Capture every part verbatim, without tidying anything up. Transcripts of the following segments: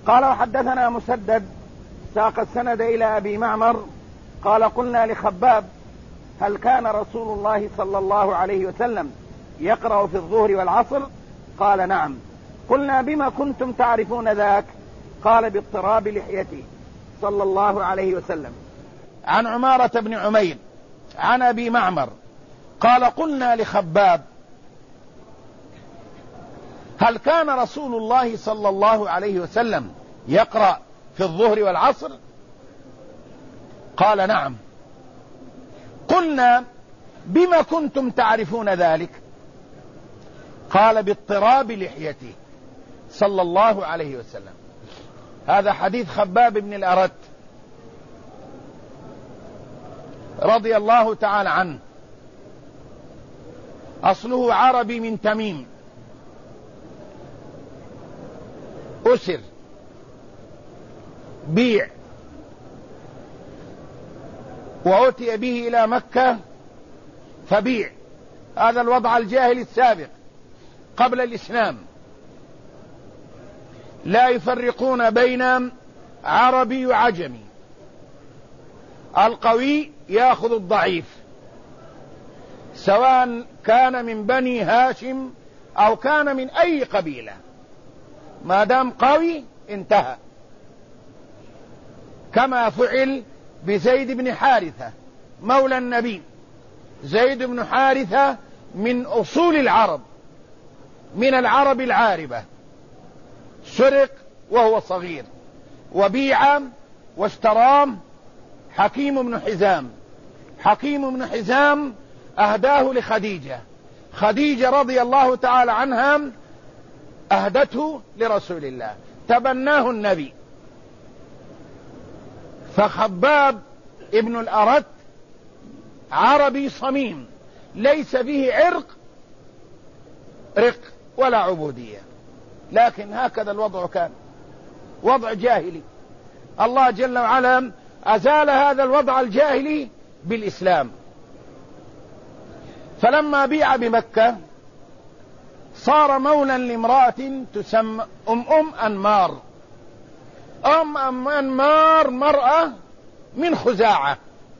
قال وحدثنا مسدد ساق السند إلى أبي معمر قال قلنا لخباب هل كان رسول الله صلى الله عليه وسلم يقرأ في الظهر والعصر؟ قال نعم. قلنا بما كنتم تعرفون ذاك؟ قال باضطراب لحيته صلى الله عليه وسلم. عن عمارة بن عمير عن أبي معمر قال قلنا لخباب هل كان رسول الله صلى الله عليه وسلم يقرأ في الظهر والعصر؟ قال نعم. قلنا بما كنتم تعرفون ذلك؟ قال باضطراب لحيته صلى الله عليه وسلم. هذا حديث خباب بن الأرت رضي الله تعالى عنه، أصله عربي من تميم، أسر بيع وأتي به إلى مكة فبيع. هذا الوضع الجاهلي السابق قبل الإسلام، لا يفرقون بين عربي وعجمي، القوي يأخذ الضعيف سواء كان من بني هاشم أو كان من أي قبيلة، ما دام قوي انتهى، كما فعل بزيد بن حارثة مولى النبي. زيد بن حارثة من أصول العرب، من العرب العاربة، سرق وهو صغير وبيع واشتراه حكيم بن حزام. حكيم بن حزام أهداه لخديجة، خديجة رضي الله تعالى عنها أهدته لرسول الله، تبناه النبي. فخباب ابن الأرت عربي صميم، ليس به عرق رق ولا عبودية، لكن هكذا الوضع كان، وضع جاهلي. الله جل وعلا أزال هذا الوضع الجاهلي بالإسلام. فلما بيع بمكة صار مولا لامرأة تسمى أم أم أنمار. أم أم أنمار مرأة من خزاعة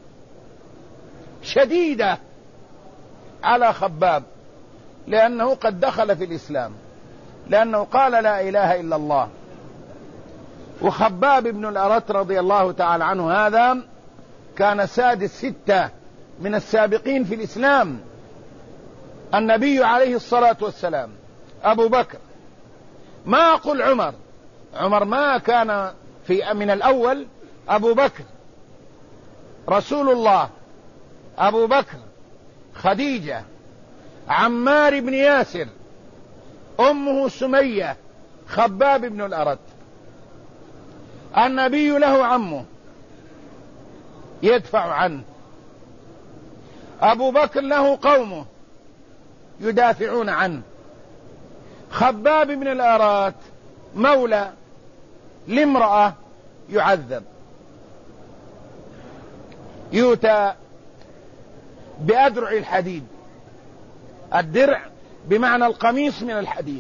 شديدة على خباب، لأنه قد دخل في الإسلام، لأنه قال لا إله إلا الله. وخباب بن الأرت رضي الله تعالى عنه هذا كان سادس ستة من السابقين في الإسلام. النبي عليه الصلاة والسلام، أبو بكر، ما أقول عمر، عمر ما كان في من الأول، أبو بكر، رسول الله، أبو بكر، خديجة، عمار بن ياسر، أمه سمية، خباب بن الأرت. النبي له عمه يدفع عنه، أبو بكر له قومه يدافعون عنه. خباب بن الأرت مولى لامرأة يعذب، يؤتى بأدرع الحديد، الدرع بمعنى القميص من الحديد،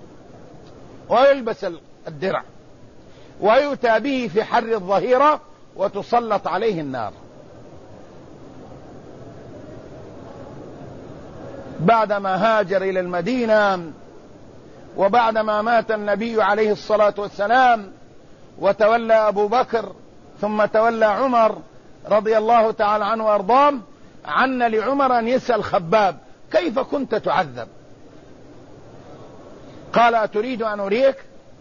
ويلبس الدرع ويؤتى به في حر الظهيرة وتسلط عليه النار. بعدما هاجر إلى المدينة وبعدما مات النبي عليه الصلاة والسلام وتولى أبو بكر ثم تولى عمر رضي الله تعالى عنه وأرضاه، عن لعمر أن يسأل خباب كيف كنت تعذب؟ قال أتريد أن أريك؟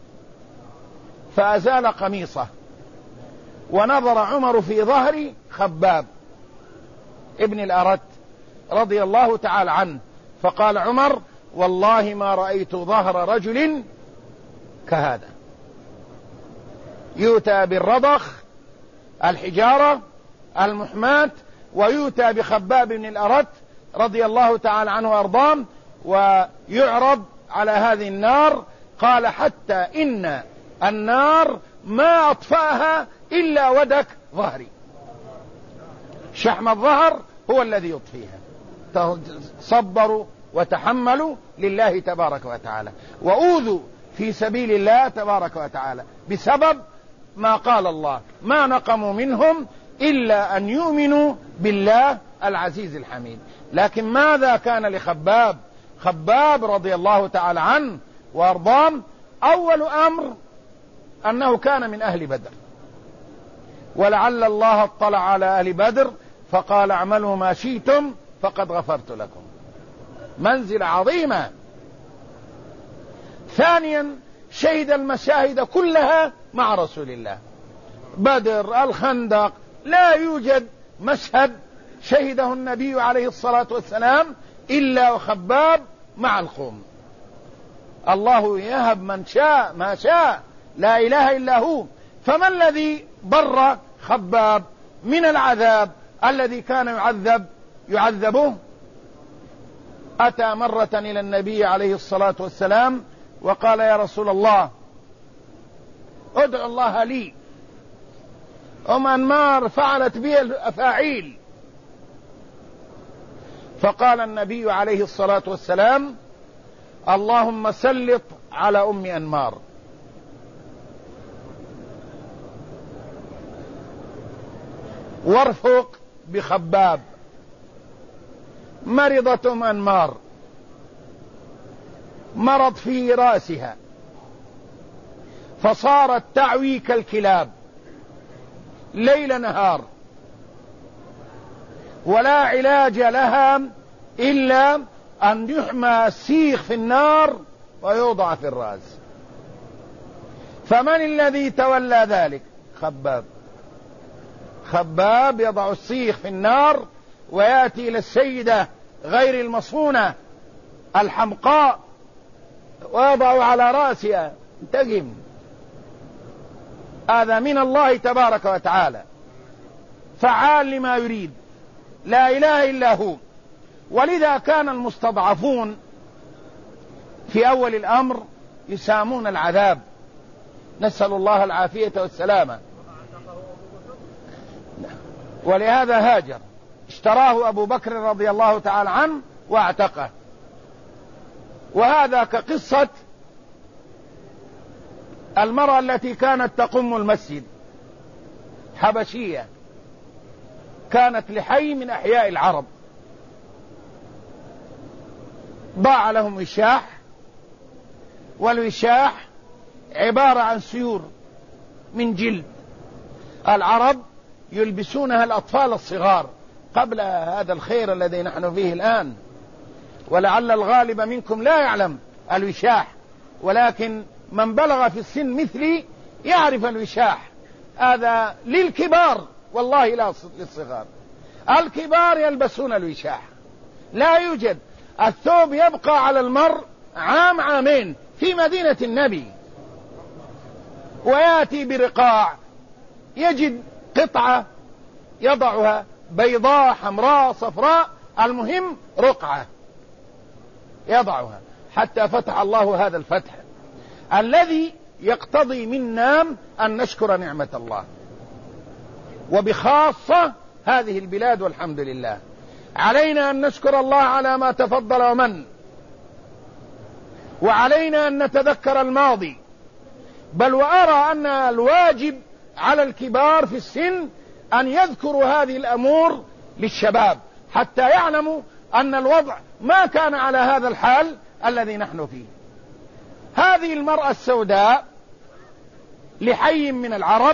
فأزال قميصه ونظر عمر في ظهر خباب ابن الأرت رضي الله تعالى عنه، فقال عمر والله ما رأيت ظهر رجل كهذا. يؤتى بالرضخ الحجارة المحماة ويؤتى بخباب بن الأرت رضي الله تعالى عنه وأرضاه ويعرض على هذه النار. قال حتى إن النار ما أطفأها إلا ودك ظهري، شحم الظهر هو الذي يطفيها. صبروا وتحملوا لله تبارك وتعالى، وأوذوا في سبيل الله تبارك وتعالى بسبب ما قال الله: ما نقموا منهم إلا أن يؤمنوا بالله العزيز الحميد. لكن ماذا كان لخباب؟ خباب رضي الله تعالى عنه وأرضاه أول أمر أنه كان من أهل بدر، ولعل الله اطلع على أهل بدر فقال: اعملوا ما شئتم فقد غفرت لكم. منزلة عظيمة. ثانيا، شهد المشاهد كلها مع رسول الله، بدر، الخندق، لا يوجد مشهد شهده النبي عليه الصلاة والسلام إلا وخباب مع القوم. الله يهب من شاء ما شاء، لا إله إلا هو. فما الذي بر خباب من العذاب الذي كان يعذب يعذبه؟ أتى مرة إلى النبي عليه الصلاة والسلام وقال: يا رسول الله، ادعو الله لي، أم أنمار فعلت بي الأفاعيل. فقال النبي عليه الصلاة والسلام: اللهم سلط على أم أنمار. وارفق بخباب. مرضت أم أنمار، مرض في رأسها، فصارت تعوي كالكلاب ليل نهار، ولا علاج لها إلا أن يحمى السيخ في النار ويوضع في الرأس. فمن الذي تولى ذلك؟ خباب. خباب يضع السيخ في النار ويأتي إلى السيدة غير المصونة الحمقاء ويضع على رأسها. انتقم. هذا من الله تبارك وتعالى، فعال لما يريد، لا إله إلا هو. ولذا كان المستضعفون في أول الأمر يسامون العذاب، نسأل الله العافية والسلامة. ولهذا هاجر، اشتراه أبو بكر رضي الله تعالى عنه واعتقه. وهذا كقصة المرأة التي كانت تقم المسجد، حبشية، كانت لحي من أحياء العرب، ضاع لهم وشاح، والوشاح عبارة عن سيور من جلد. العرب يلبسونها الأطفال الصغار قبل هذا الخير الذي نحن فيه الآن، ولعل الغالب منكم لا يعلم الوشاح، ولكن من بلغ في السن مثلي يعرف الوشاح. هذا للكبار والله لا للصغار. الكبار يلبسون الوشاح، لا يوجد. الثوب يبقى على المرء عام عامين في مدينة النبي، ويأتي برقاع، يجد قطعة يضعها بيضاء حمراء صفراء، المهم رقعة يضعها، حتى فتح الله هذا الفتح الذي يقتضي منا أن نشكر نعمة الله، وبخاصة هذه البلاد. والحمد لله، علينا أن نشكر الله على ما تفضل ومن، وعلينا أن نتذكر الماضي. بل وأرى أن الواجب على الكبار في السن أن يذكروا هذه الأمور للشباب حتى يعلموا أن الوضع ما كان على هذا الحال الذي نحن فيه. هذه المرأة السوداء لحي من العرب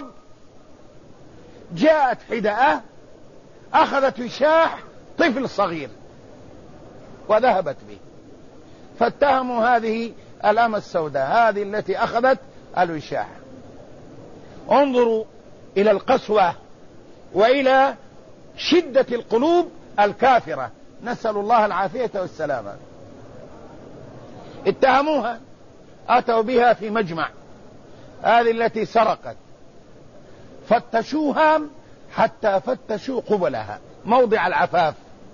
جاءت حدأة، أخذت وشاح طفل صغير وذهبت به، فاتهموا هذه الأمة السوداء، هذه التي أخذت الوشاح. انظروا إلى القسوة وإلى شدة القلوب الكافرة، نسأل الله العافية والسلامة. اتهموها، أتوا بها في مجمع، هذه التي سرقت، فتشوها حتى فتشوا قبلها موضع العفاف.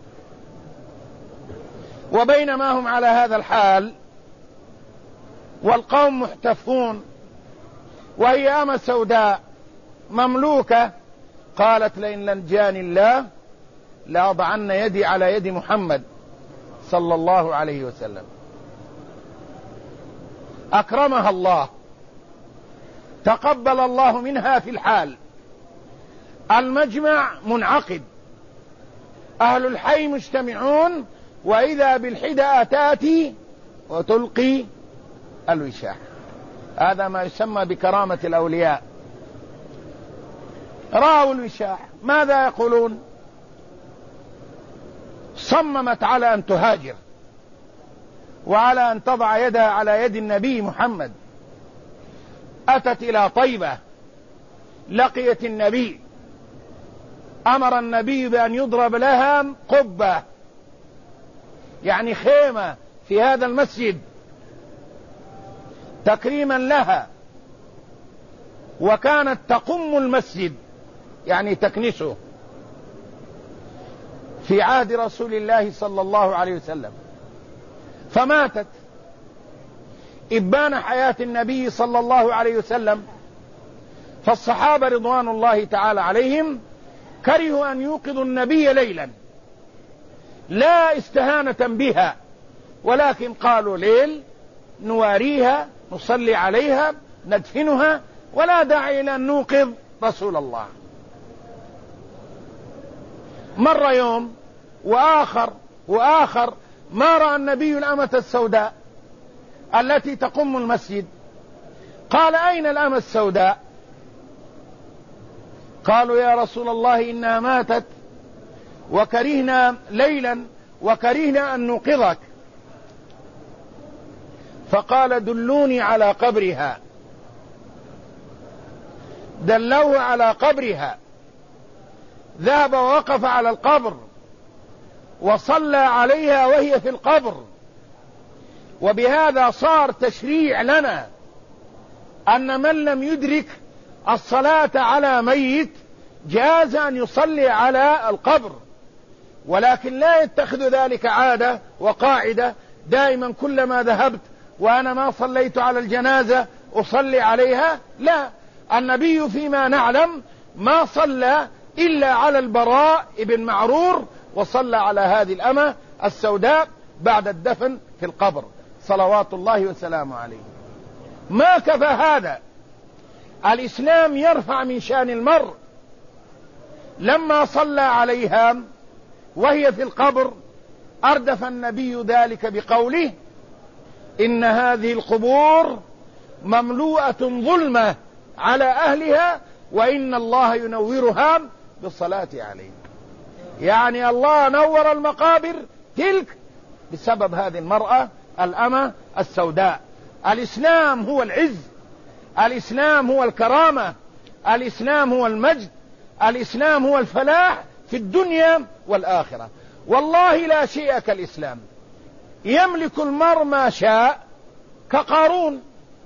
وبينما هم على هذا الحال والقوم محتفون وهي أمة سوداء مملوكة، قالت: لئن نجاني الله لأضعن يدي على يد محمد صلى الله عليه وسلم. أكرمها الله، تقبل الله منها في الحال. المجمع منعقد، أهل الحي مجتمعون، وإذا بالحدى تأتي وتلقي الوشاح. هذا ما يسمى بكرامة الأولياء. رأوا الوشاح ماذا يقولون؟ صممت على أن تهاجر وعلى أن تضع يدها على يد النبي محمد. أتت إلى طيبة، لقيت النبي، أمر النبي بأن يضرب لها قبة، يعني خيمة في هذا المسجد تكريما لها، وكانت تقم المسجد يعني تكنسه في عهد رسول الله صلى الله عليه وسلم، فماتت. إبان حياة النبي صلى الله عليه وسلم، فالصحابة رضوان الله تعالى عليهم كرهوا أن يوقظوا النبي ليلا، لا استهانة بها، ولكن قالوا ليل نواريها، نصلي عليها، ندفنها، ولا داعي إلى أن نوقظ رسول الله. مر يوم وآخر وآخر، ما رأى النبي الأمة السوداء التي تقم المسجد. قال أين الأمة السوداء؟ قالوا يا رسول الله إنها ماتت وكرهنا ليلا وكرهنا أن نوقظك. فقال دلوني على قبرها. دلوه على قبرها، ذهب ووقف على القبر وصلى عليها وهي في القبر. وبهذا صار تشريع لنا أن من لم يدرك الصلاة على ميت جاز أن يصلي على القبر، ولكن لا يتخذ ذلك عادة وقاعدة دائما كلما ذهبت وأنا ما صليت على الجنازة أصلي عليها. لا، النبي فيما نعلم ما صلى إلا على البراء بن معرور، وصلى على هذه الأمة السوداء بعد الدفن في القبر صلوات الله وسلامه عليه. ما كفى هذا، الإسلام يرفع من شأن المرء. لما صلى عليها وهي في القبر أردف النبي ذلك بقوله إن هذه القبور مملوءة ظلمة على أهلها وإن الله ينورها بالصلاة عليه. يعني الله نور المقابر تلك بسبب هذه المرأة الأمة السوداء. الإسلام هو العز، الإسلام هو الكرامة، الإسلام هو المجد، الإسلام هو الفلاح في الدنيا والآخرة. والله لا شيء كالإسلام. يملك المرء ما شاء كقارون.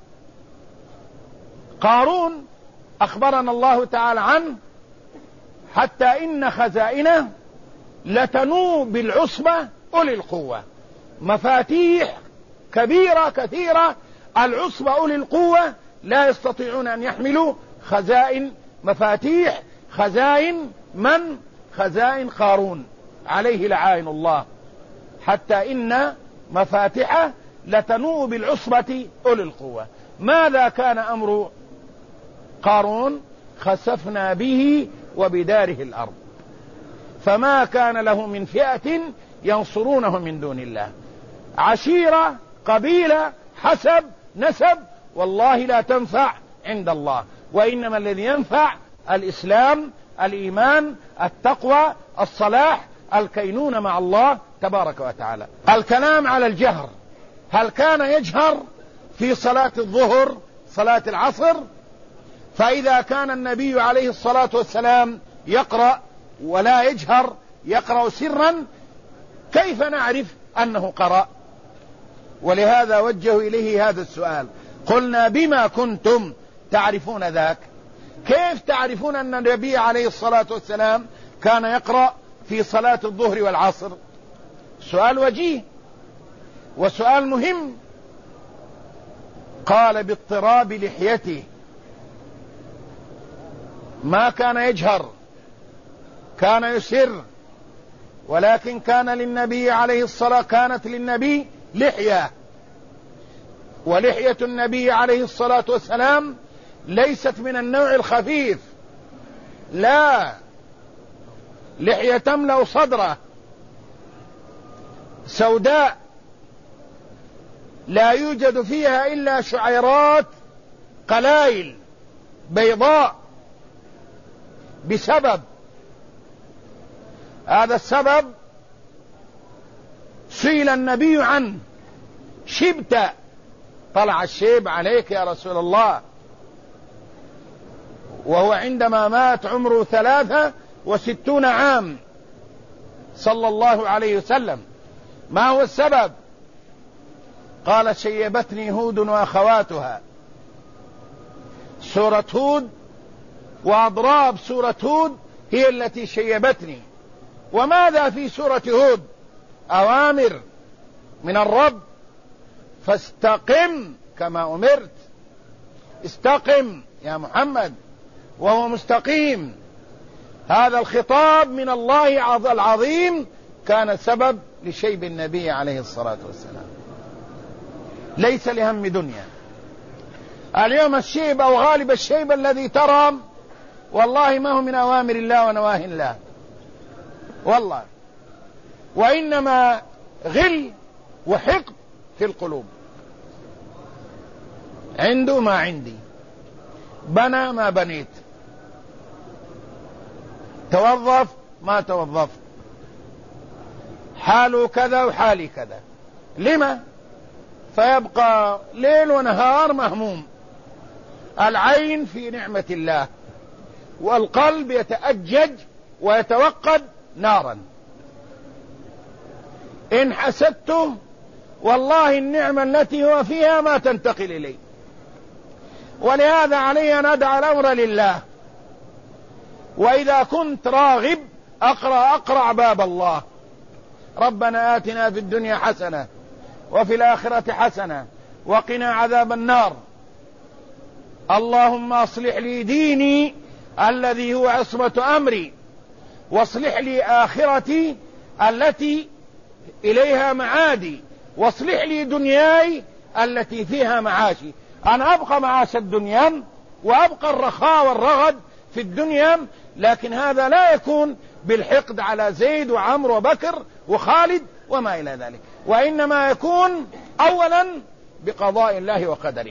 قارون أخبرنا الله تعالى عنه حتى إن خزائنه لتنوء بالعصبة أولي القوة. مفاتيح كبيرة كثيرة، العصبة أولي القوة لا يستطيعون أن يحملوا خزائن مفاتيح خزائن من؟ خزائن قارون عليه لعائن الله. حتى إن مفاتحه لتنوء بالعصبة أولي القوة. ماذا كان أمر قارون؟ خسفنا به وبداره الأرض فما كان له من فئة ينصرونه من دون الله. عشيرة، قبيلة، حسب، نسب، والله لا تنفع عند الله، وإنما الذي ينفع الإسلام، الإيمان، التقوى، الصلاح، الكينون مع الله تبارك وتعالى. الكلام على الجهر، هل كان يجهر في صلاة الظهر، صلاة العصر؟ فإذا كان النبي عليه الصلاة والسلام يقرأ ولا يجهر، يقرأ سرا، كيف نعرف أنه قرأ؟ ولهذا وجهوا إليه هذا السؤال. قلنا بما كنتم تعرفون ذاك؟ كيف تعرفون أن النبي عليه الصلاة والسلام كان يقرأ في صلاة الظهر والعصر؟ سؤال وجيه وسؤال مهم. قال باضطراب لحيته، ما كان يجهر، كان يسر، ولكن كان للنبي عليه الصلاة كانت للنبي لحية ولحية النبي عليه الصلاة والسلام ليست من النوع الخفيف، لا، لحية تملأ صدره سوداء لا يوجد فيها إلا شعيرات قلائل بيضاء. بسبب هذا السبب سئل النبي عنه: شبت، طلع الشيب عليك يا رسول الله، وهو عندما مات عمره ثلاثة وستون عام صلى الله عليه وسلم. ما هو السبب؟ قال: شيبتني هود وأخواتها. سورة هود وأضراب سورة هود هي التي شيبتني. وماذا في سورة هود؟ أوامر من الرب: فاستقم كما أمرت. استقم يا محمد، وهو مستقيم. هذا الخطاب من الله العظيم كان سبب لشيب النبي عليه الصلاة والسلام، ليس لهم دنيا. اليوم الشيب أو غالب الشيب الذي ترى والله ما هو من أوامر الله ونواهي الله والله، وإنما غل وحقد في القلوب. عنده ما عندي، بنى ما بنيت، توظف ما توظفت، حاله كذا وحالي كذا. لما؟ فيبقى ليل ونهار مهموم. العين في نعمة الله، والقلب يتأجج ويتوقد نارا. إن حسدته والله النعمة التي هو فيها ما تنتقل إليه. ولهذا علي أن أدع الأمر لله. وإذا كنت راغب أقرأ أقرأ باب الله: ربنا آتنا في الدنيا حسنة وفي الآخرة حسنة وقنا عذاب النار. اللهم أصلح لي ديني الذي هو عصمة أمري، واصلح لي آخرتي التي إليها معادي، واصلح لي دنياي التي فيها معاشي. أنا أبقى معاش الدنيا وأبقى الرخاء والرغد في الدنيا، لكن هذا لا يكون بالحقد على زيد وعمر وبكر وخالد وما إلى ذلك، وإنما يكون أولا بقضاء الله وقدره.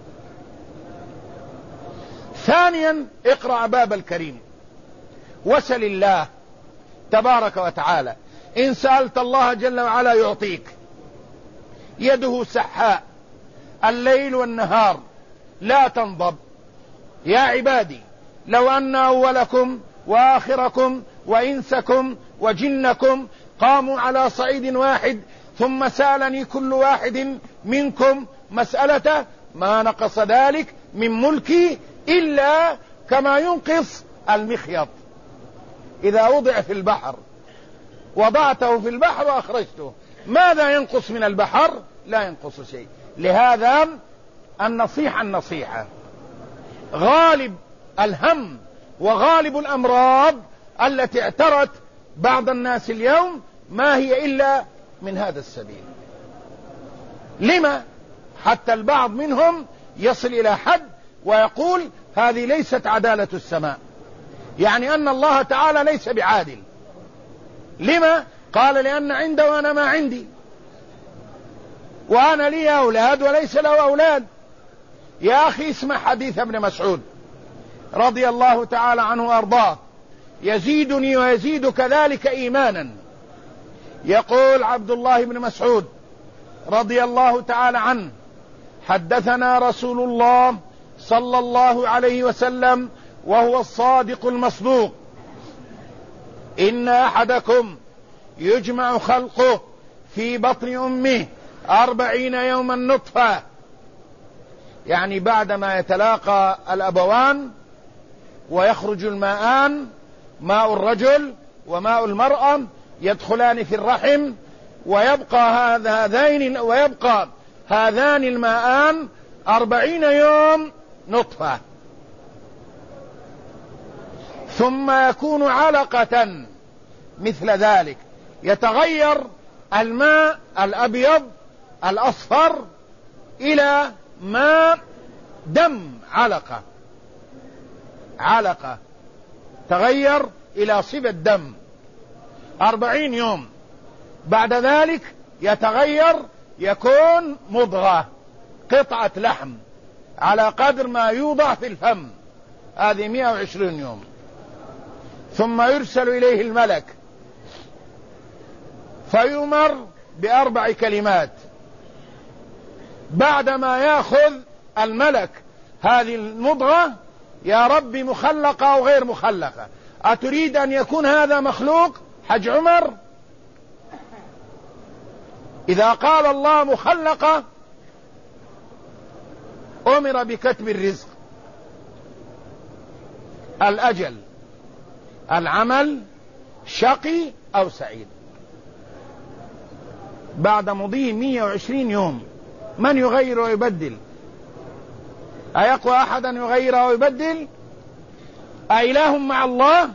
ثانيا اقرأ باب الكريم وسل الله تبارك وتعالى. إن سألت الله جل وعلا يعطيك. يده سحاء الليل والنهار لا تنضب. يا عبادي لو أن أولكم وآخركم وإنسكم وجنكم قاموا على صعيد واحد ثم سألني كل واحد منكم مسألته ما نقص ذلك من ملكي إلا كما ينقص المخيط إذا وضع في البحر. وضعته في البحر وأخرجته، ماذا ينقص من البحر؟ لا ينقص شيء. لهذا النصيحة النصيحة غالب الهم وغالب الأمراض التي اعترت بعض الناس اليوم ما هي إلا من هذا السبيل. لما؟ حتى البعض منهم يصل إلى حد ويقول هذه ليست عدالة السماء، يعني أن الله تعالى ليس بعادل. لما؟ قال لأن عنده وأنا ما عندي، وأنا لي أولاد وليس له أولاد. يا أخي اسمع حديث ابن مسعود رضي الله تعالى عنه وأرضاه: يزيدني ويزيد كذلك إيمانا. يقول عبد الله بن مسعود رضي الله تعالى عنه: حدثنا رسول الله صلى الله عليه وسلم وهو الصادق المصدوق: إن أحدكم يجمع خلقه في بطن أمه أربعين يوما نطفة، يعني بعدما يتلاقى الأبوان ويخرج الماءان، ماء الرجل وماء المرأة، يدخلان في الرحم، ويبقى هذين ويبقى هذان الماءان أربعين يوم نطفة، ثم يكون علقة مثل ذلك، يتغير الماء الأبيض الأصفر إلى ماء دم علقة علقة تغير إلى صبة دم أربعين يوم. بعد ذلك يتغير يكون مضغة قطعة لحم على قدر ما يوضع في الفم، هذه مئة وعشرين يوم. ثم يرسل إليه الملك فيؤمر بأربع كلمات. بعدما يأخذ الملك هذه المضغة: يا رب مخلقة أو غير مخلقة، أتريد أن يكون هذا مخلوق حج عمر؟ إذا قال الله مخلقة أمر بكتب الرزق، الأجل، العمل، شقي أو سعيد. بعد مضي مئة وعشرين يوم من يغير ويبدل؟ أيقوى أحد أن يغير ويبدل؟ أإله مع الله؟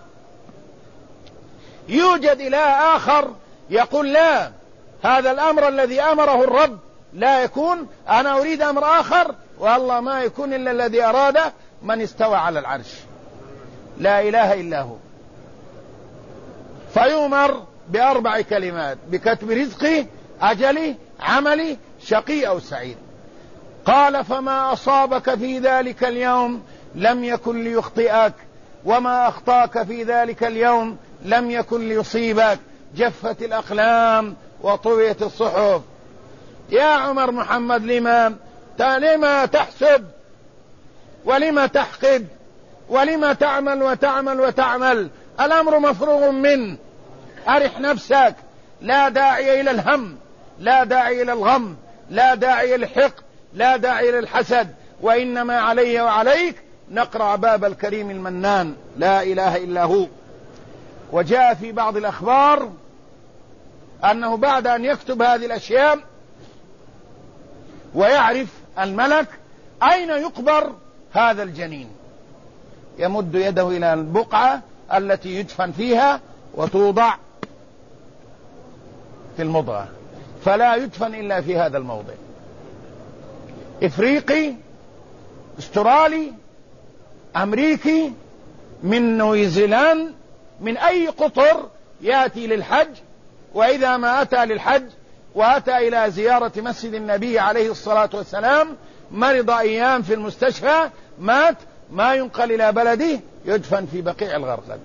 يوجد إله آخر يقول لا، هذا الأمر الذي أمره الرب لا يكون، أنا أريد أمر آخر، والله ما يكون إلا الذي أراده من استوى على العرش. لا إله إلا هو. فيؤمر بأربع كلمات: بكتب رزقي، أجلي، عملي، شقي أو سعيد. قال: فما أصابك في ذلك اليوم لم يكن ليخطئك، وما أخطاك في ذلك اليوم لم يكن ليصيبك، جفت الأقلام وطويت الصحف. يا عمر محمد، لما لما تحسب ولما تحقد ولما تعمل وتعمل وتعمل؟ الأمر مفروغ منه، أرح نفسك، لا داعي إلى الهم، لا داعي إلى الغم، لا داعي إلى الحقد، لا داعي إلى الحسد، وإنما علي وعليك نقرأ باب الكريم المنان لا إله إلا هو. وجاء في بعض الأخبار أنه بعد أن يكتب هذه الأشياء ويعرف الملك أين يقبر هذا الجنين، يمد يده إلى البقعة التي يدفن فيها وتوضع في المضغة، فلا يدفن إلا في هذا الموضع. إفريقي، استرالي، أمريكي، من نيوزيلاند، من أي قطر يأتي للحج، وإذا ما أتى للحج وأتى إلى زيارة مسجد النبي عليه الصلاة والسلام، مرض أيام في المستشفى، مات، ما ينقل إلى بلده، يدفن في بقيع الغرقد.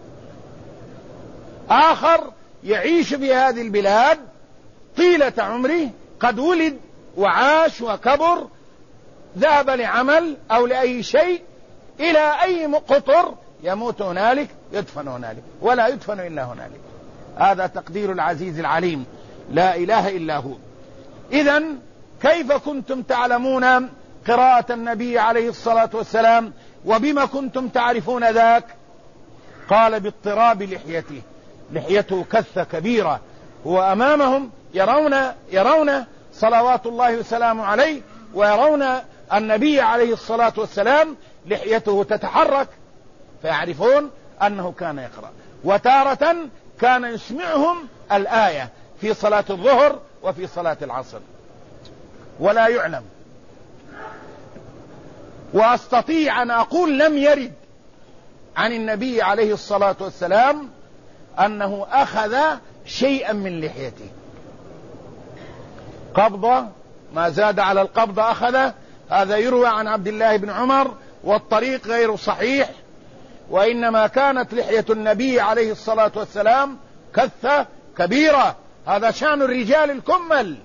آخر يعيش في هذه البلاد طيلة عمره، قد ولد وعاش وكبر، ذهب لعمل أو لأي شيء إلى أي قطر، يموت هنالك، يدفن هنالك، ولا يدفن إلا هنالك. هذا تقدير العزيز العليم، لا إله إلا هو. إذن كيف كنتم تعلمون قراءة النبي عليه الصلاة والسلام، وبما كنتم تعرفون ذاك؟ قال: باضطراب لحيته، لحيته كثة كبيرة، هو أمامهم يرون يرون صلوات الله وسلامه عليه، ويرون النبي عليه الصلاة والسلام لحيته تتحرك، فيعرفون أنه كان يقرأ. وتارة كان يسمعهم الآية في صلاة الظهر وفي صلاة العصر، ولا يعلم. وأستطيع أن أقول لم يرد عن النبي عليه الصلاة والسلام أنه أخذ شيئا من لحيته، قبضة، ما زاد على القبضة أخذ. هذا يروى عن عبد الله بن عمر، والطريق غير صحيح، وإنما كانت لحية النبي عليه الصلاة والسلام كثة كبيرة. هذا شأن الرجال الكمل،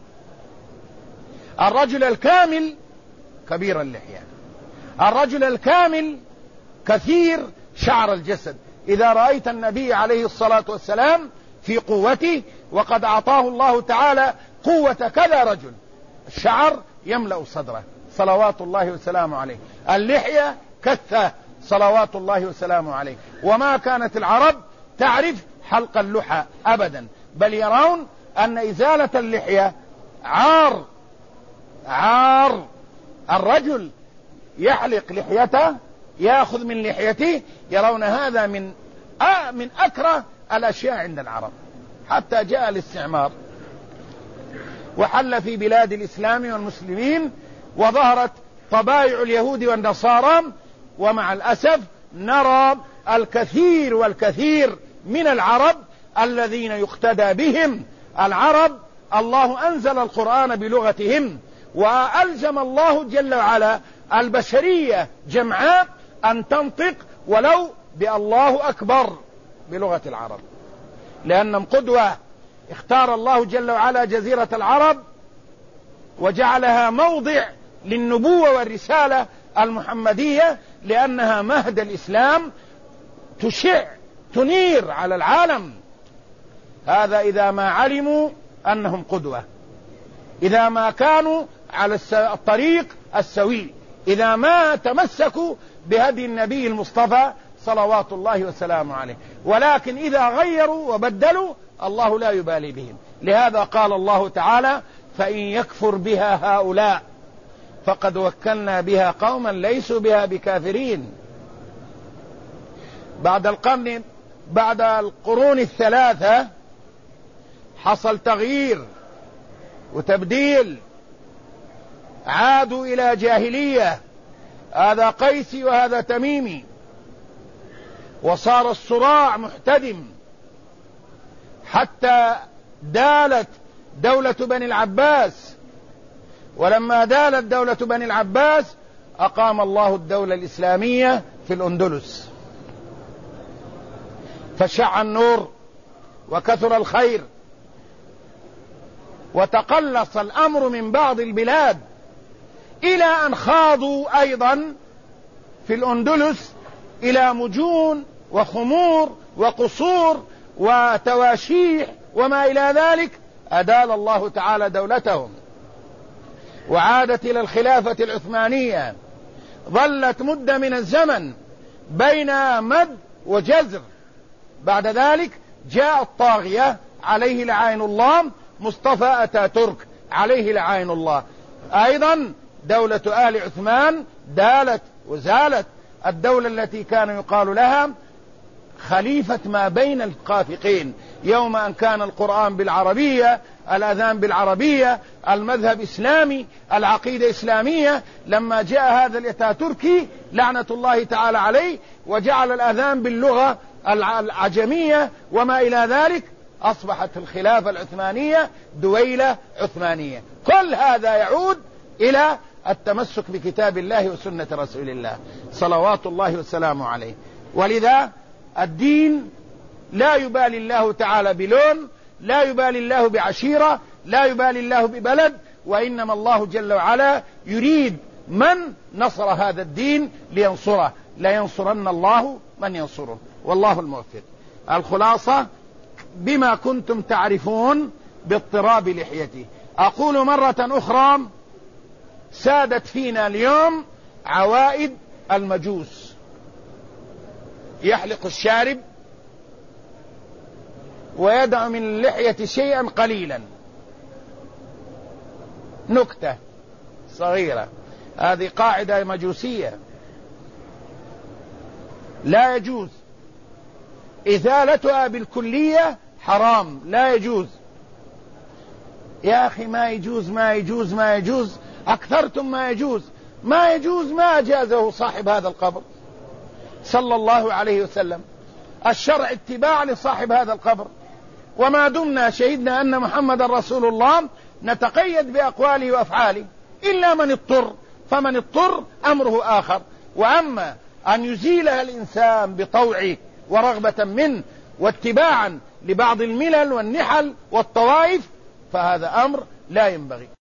الرجل الكامل كبير اللحية، الرجل الكامل كثير شعر الجسد. إذا رأيت النبي عليه الصلاة والسلام في قوته، وقد أعطاه الله تعالى قوة كذا رجل، الشعر يملأ صدره صلوات الله وسلامه عليه، اللحية كثة صلوات الله وسلامه عليه. وما كانت العرب تعرف حلق اللحى أبدا، بل يرون أن إزالة اللحية عار، عار. الرجل يحلق لحيته، يأخذ من لحيته، يرون هذا من آه من أكره الأشياء عند العرب، حتى جاء الاستعمار وحل في بلاد الإسلام والمسلمين، وظهرت طبائع اليهود والنصارى، ومع الأسف نرى الكثير والكثير من العرب الذين يقتدى بهم. العرب الله أنزل القرآن بلغتهم، وألزم الله جل وعلا البشرية جمعاء أن تنطق ولو بالله أكبر بلغة العرب، لأنهم قدوة. اختار الله جل وعلا جزيرة العرب وجعلها موضع للنبوة والرسالة المحمدية، لأنها مهد الإسلام، تشع تنير على العالم. هذا إذا ما علموا أنهم قدوة، إذا ما كانوا على الطريق السوي، إذا ما تمسكوا بهدي النبي المصطفى صلوات الله وسلامه عليه. ولكن إذا غيروا وبدلوا الله لا يبالي بهم. لهذا قال الله تعالى: فإن يكفر بها هؤلاء فقد وكلنا بها قوما ليسوا بها بكافرين. بعد القرن بعد القرون الثلاثة حصل تغيير وتبديل، عادوا إلى جاهلية، هذا قيسي وهذا تميمي، وصار الصراع محتدم حتى دالت دولة بني العباس. ولما دالت دولة بني العباس أقام الله الدولة الإسلامية في الأندلس، فشع النور وكثر الخير، وتقلص الأمر من بعض البلاد، إلى أن خاضوا أيضا في الأندلس إلى مجون وخمور وقصور وتواشيح وما إلى ذلك. أدال الله تعالى دولتهم وعادت إلى الخلافة العثمانية. ظلت مدة من الزمن بين مد وجزر. بعد ذلك جاء الطاغية عليه لعين الله مصطفى أتاتورك عليه لعين الله. أيضا دولة آل عثمان دالت وزالت. الدولة التي كان يقال لها خليفة ما بين الخافقين، يوم أن كان القرآن بالعربية، الأذان بالعربية، المذهب إسلامي، العقيدة إسلامية. لما جاء هذا الأتاتوركي لعنة الله تعالى عليه وجعل الأذان باللغة العجمية وما إلى ذلك، أصبحت الخلافة العثمانية دويلة عثمانية. كل هذا يعود إلى التمسك بكتاب الله وسنة رسول الله صلوات الله وسلامه عليه. ولذا الدين لا يبالي الله تعالى بلون، لا يبالي الله بعشيرة، لا يبالي الله ببلد، وإنما الله جل وعلا يريد من نصر هذا الدين لينصره. لا ينصرن الله من ينصره، والله الموفق. الخلاصة: بما كنتم تعرفون باضطراب لحيته. أقول مرة أخرى: سادت فينا اليوم عوائد المجوس، يحلق الشارب ويدع من اللحية شيئا قليلا. نكتة صغيرة، هذه قاعدة مجوسية، لا يجوز إزالتها بالكلية، حرام، لا يجوز. يا أخي ما يجوز ما يجوز ما يجوز، أكثرتم ما يجوز. ما يجوز ما أجازه صاحب هذا القبر صلى الله عليه وسلم. الشرع اتباع لصاحب هذا القبر، وما دمنا شهدنا أن محمد رسول الله نتقيد بأقواله وأفعاله، إلا من اضطر، فمن اضطر أمره آخر. وأما أن يزيلها الإنسان بطوعه ورغبة منه واتباعا لبعض الملل والنحل والطوائف، فهذا أمر لا ينبغي.